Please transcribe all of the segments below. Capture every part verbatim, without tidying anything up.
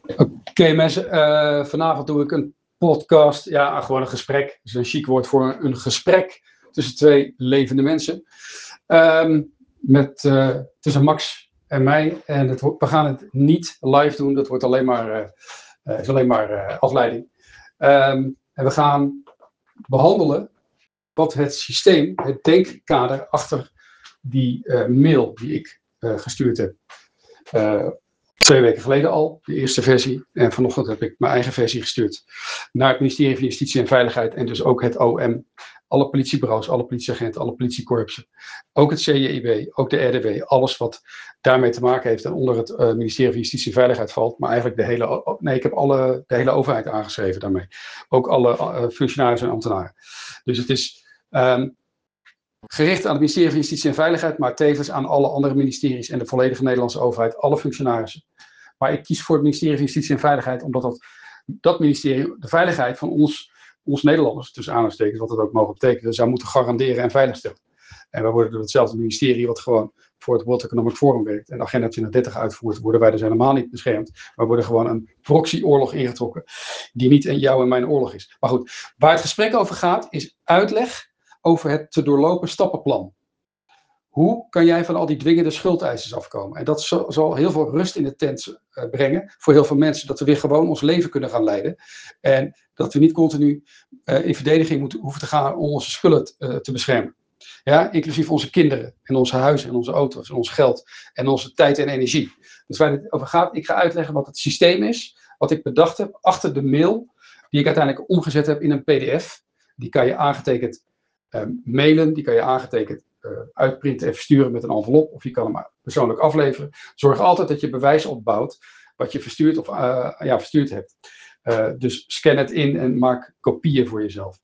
Oké okay, mensen, uh, vanavond doe ik een podcast, ja, gewoon een gesprek. Dat is een chic woord voor een gesprek tussen twee levende mensen. Um, met, uh, tussen Max en mij. En het, we gaan het niet live doen, dat wordt alleen maar, uh, uh, is alleen maar uh, afleiding. Um, en we gaan behandelen wat het systeem, het denkkader achter die uh, mail die ik uh, gestuurd heb. Uh, Twee weken geleden al, de eerste versie. En vanochtend heb ik mijn eigen versie gestuurd naar het ministerie van Justitie en Veiligheid. En dus ook het O M. Alle politiebureaus, alle politieagenten, alle politiekorpsen. Ook het C J I B, ook de R D W. Alles wat daarmee te maken heeft en onder het uh, ministerie van Justitie en Veiligheid valt. Maar eigenlijk de hele, nee, ik heb alle, de hele overheid aangeschreven daarmee. Ook alle uh, functionarissen en ambtenaren. Dus het is um, gericht aan het ministerie van Justitie en Veiligheid, maar tevens aan alle andere ministeries en de volledige Nederlandse overheid, alle functionarissen. Maar ik kies voor het ministerie van Justitie en Veiligheid, omdat dat, dat ministerie de veiligheid van ons, ons Nederlanders, tussen aanhalingstekens, wat het ook mogen betekenen, zou moeten garanderen en veiligstellen. En wij worden door hetzelfde ministerie wat gewoon voor het World Economic Forum werkt en de Agenda twintig dertig uitvoert, worden wij dus helemaal niet beschermd. Maar worden gewoon een proxyoorlog ingetrokken, die niet in jouw en mijn oorlog is. Maar goed, waar het gesprek over gaat, is uitleg over het te doorlopen stappenplan. Hoe kan jij van al die dwingende schuldeisers afkomen? En dat zal heel veel rust in de tent uh, brengen voor heel veel mensen. Dat we weer gewoon ons leven kunnen gaan leiden. En dat we niet continu uh, in verdediging moeten, hoeven te gaan om onze schulden uh, te beschermen. Ja, inclusief onze kinderen en onze huizen en onze auto's en ons geld en onze tijd en energie. Dus waar het over gaat, ik ga uitleggen wat het systeem is, wat ik bedacht heb achter de mail, die ik uiteindelijk omgezet heb in een P D F. Die kan je aangetekend uh, mailen, die kan je aangetekend Uh, uitprinten en versturen met een envelop, of je kan hem persoonlijk afleveren. Zorg altijd dat je bewijs opbouwt wat je verstuurd, of, uh, ja, verstuurd hebt. Uh, dus scan het in en maak kopieën voor jezelf.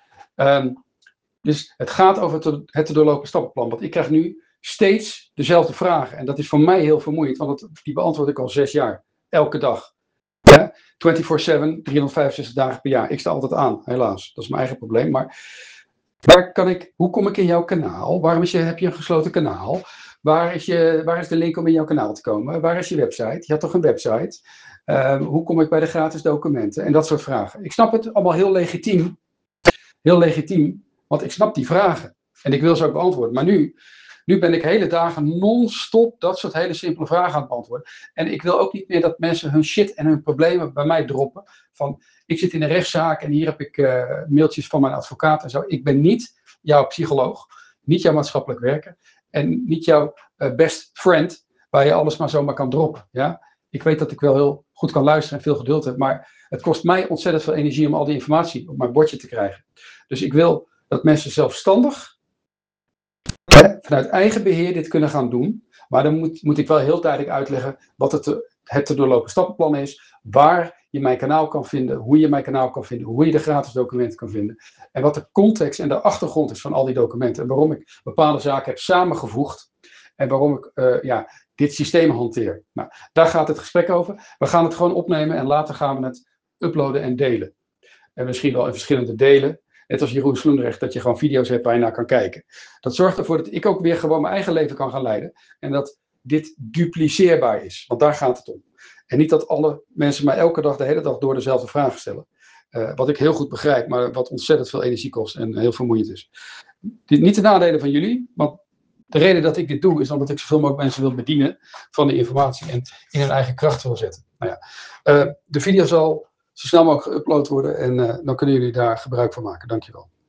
Um, dus het gaat over het, het te doorlopen stappenplan. Want ik krijg nu steeds dezelfde vragen. En dat is voor mij heel vermoeiend, want het, die beantwoord ik al zes jaar. Elke dag. Ja? vierentwintig zeven, driehonderdvijfenzestig dagen per jaar. Ik sta altijd aan, helaas. Dat is mijn eigen probleem. Maar Waar kan ik, hoe kom ik in jouw kanaal? Waarom is je, heb je een gesloten kanaal? Waar is, je, waar is de link om in jouw kanaal te komen? Waar is je website? Je had toch een website? Uh, hoe kom ik bij de gratis documenten? En dat soort vragen. Ik snap het allemaal heel legitiem. Heel legitiem, want ik snap die vragen. En ik wil ze ook beantwoorden. Maar nu, nu ben ik hele dagen non-stop dat soort hele simpele vragen aan het beantwoorden. En ik wil ook niet meer dat mensen hun shit en hun problemen bij mij droppen. Van, ik zit in een rechtszaak en hier heb ik uh, mailtjes van mijn advocaat en zo. Ik ben niet jouw psycholoog, niet jouw maatschappelijk werker en niet jouw uh, best friend waar je alles maar zomaar kan droppen. Ja? Ik weet dat ik wel heel goed kan luisteren en veel geduld heb, maar het kost mij ontzettend veel energie om al die informatie op mijn bordje te krijgen. Dus ik wil dat mensen zelfstandig, hè, vanuit eigen beheer dit kunnen gaan doen. Maar dan moet, moet ik wel heel duidelijk uitleggen wat het te, het te doorlopen stappenplan is, waar je mijn kanaal kan vinden, hoe je mijn kanaal kan vinden, hoe je de gratis documenten kan vinden. En wat de context en de achtergrond is van al die documenten. En waarom ik bepaalde zaken heb samengevoegd. En waarom ik uh, ja, dit systeem hanteer. Nou, daar gaat het gesprek over. We gaan het gewoon opnemen en later gaan we het uploaden en delen. En misschien wel in verschillende delen. Net als Jeroen Sloendrecht, dat je gewoon video's hebt waar je naar kan kijken. Dat zorgt ervoor dat ik ook weer gewoon mijn eigen leven kan gaan leiden. En dat dit dupliceerbaar is. Want daar gaat het om. En niet dat alle mensen mij elke dag, de hele dag door dezelfde vragen stellen. Uh, wat ik heel goed begrijp, maar wat ontzettend veel energie kost en heel vermoeiend is. Dit, niet de nadelen van jullie, want de reden dat ik dit doe is omdat ik zoveel mogelijk mensen wil bedienen van de informatie en in hun eigen kracht wil zetten. Nou ja, uh, de video zal zo snel mogelijk geüpload worden en uh, dan kunnen jullie daar gebruik van maken. Dankjewel.